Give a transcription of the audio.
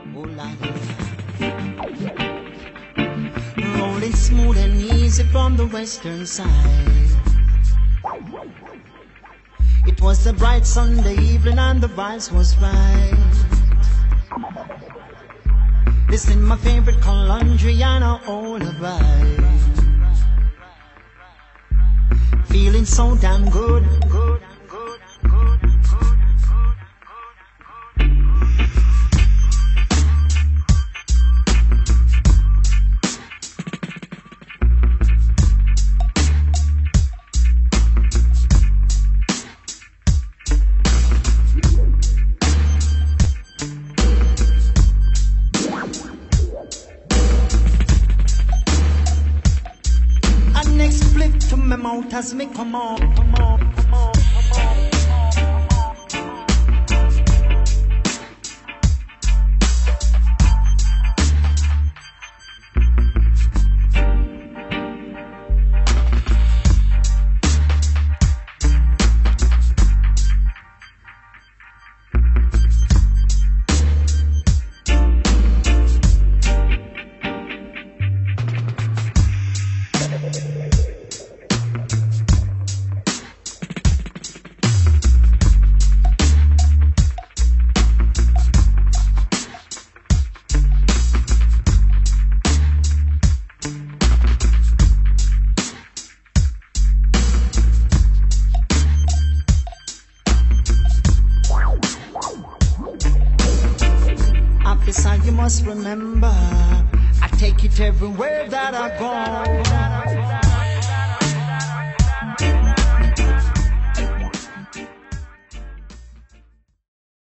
Oh, la, rolling smooth and easy from the western side. It was a bright Sunday evening and the vibes was right. Listen, my favorite Colombiana, all alright. Feeling so damn good. As me come on, come on, come on, come on. You must remember, I take it everywhere that I go.